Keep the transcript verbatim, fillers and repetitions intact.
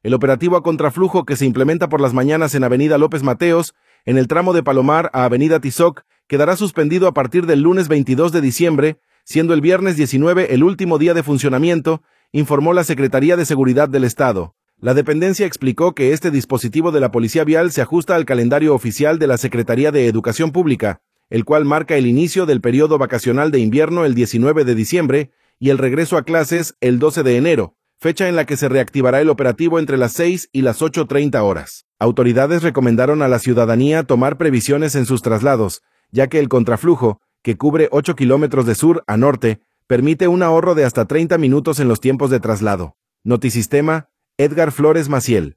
El operativo a contraflujo que se implementa por las mañanas en Avenida López Mateos, en el tramo de Palomar a Avenida Tizoc, quedará suspendido a partir del lunes veintidós de diciembre, siendo el viernes diecinueve el último día de funcionamiento, informó la Secretaría de Seguridad del Estado. La dependencia explicó que este dispositivo de la Policía Vial se ajusta al calendario oficial de la Secretaría de Educación Pública, el cual marca el inicio del periodo vacacional de invierno el diecinueve de diciembre y el regreso a clases el doce de enero, fecha en la que se reactivará el operativo entre las seis y las ocho treinta horas. Autoridades recomendaron a la ciudadanía tomar previsiones en sus traslados, ya que el contraflujo, que cubre ocho kilómetros de sur a norte, permite un ahorro de hasta treinta minutos en los tiempos de traslado. Notisistema, Edgar Flores Maciel.